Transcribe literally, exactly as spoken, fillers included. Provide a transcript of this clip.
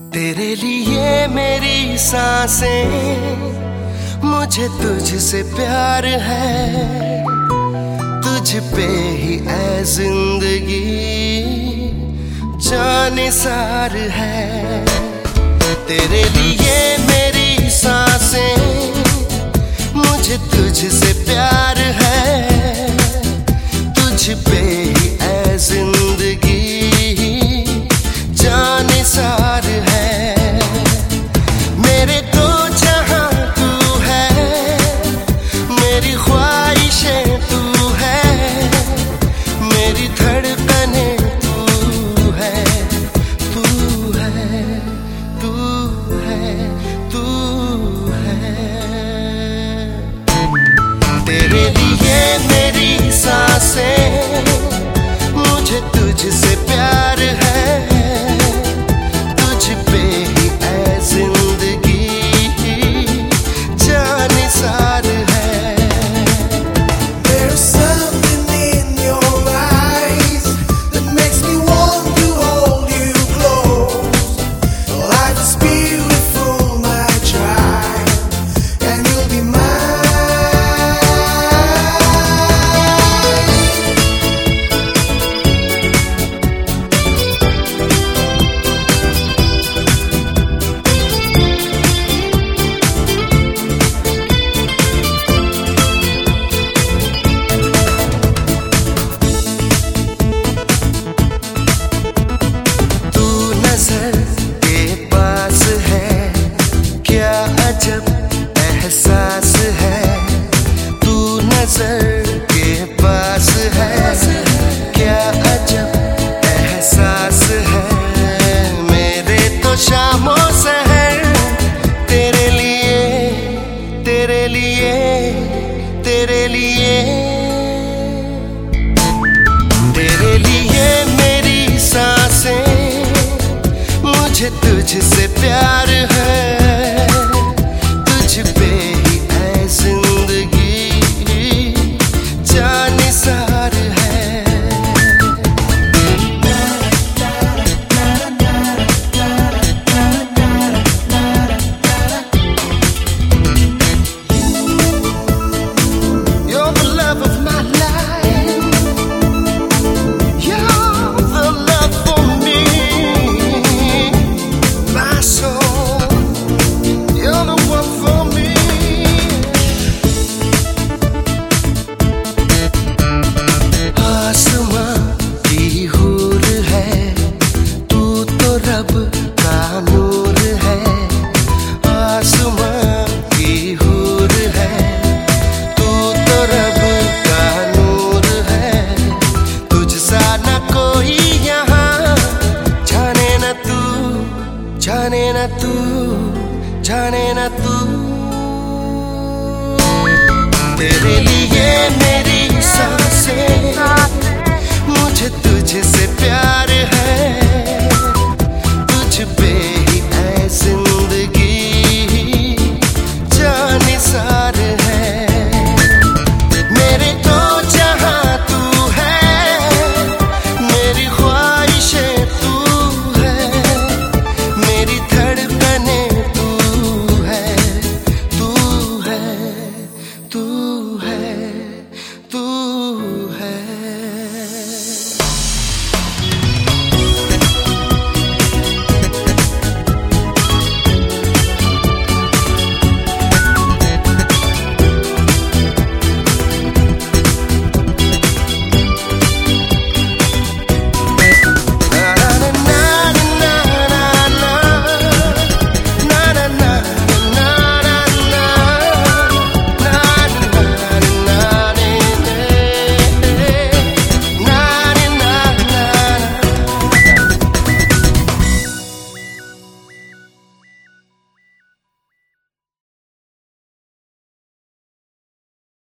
तेरे लिए मेरी सांसें, मुझे तुझसे प्यार है, तुझ पे ही ऐ जिंदगी जाने सार है। तेरे लिए मेरी सांसें, मुझे तुझसे प्यार है, तुझ पे ही ऐ जिंदगी जाने सार है। मेरे तो जहां तू है, मेरी ख्वाहिशें तू है, मेरी धड़कने तू है, तू है, तू है, तू है। तेरे लिए मेरी सांसें, मुझे तुझसे प्यार है, तुझ पे ही ऐ जिंदगी जाने सार है। There's something in your eyes that makes me want to hold you close. Life is beautiful, my child, and you'll be mine. अजब एहसास है, तू नजर के पास है, क्या अजब एहसास है। मेरे तो शामों सहर तेरे लिए, तेरे लिए, तेरे लिए, तेरे लिए मेरी सांसें, मुझे तुझसे प्यार है, तुझ पे ही ऐ जिंदगी जाने सार है। You're the love of my life, you're the love for me, my soul, you're the one for me. आसमां की हूर है, तू तो रब का नूर है। आसमां की हूर है, तू तो रब का नूर है। तुझसा न कोई यहाँ, जाने न तू, जाने न तू, जाने न तू। तेरे लिए मेरी सांसें, मुझे तुझसे प्यार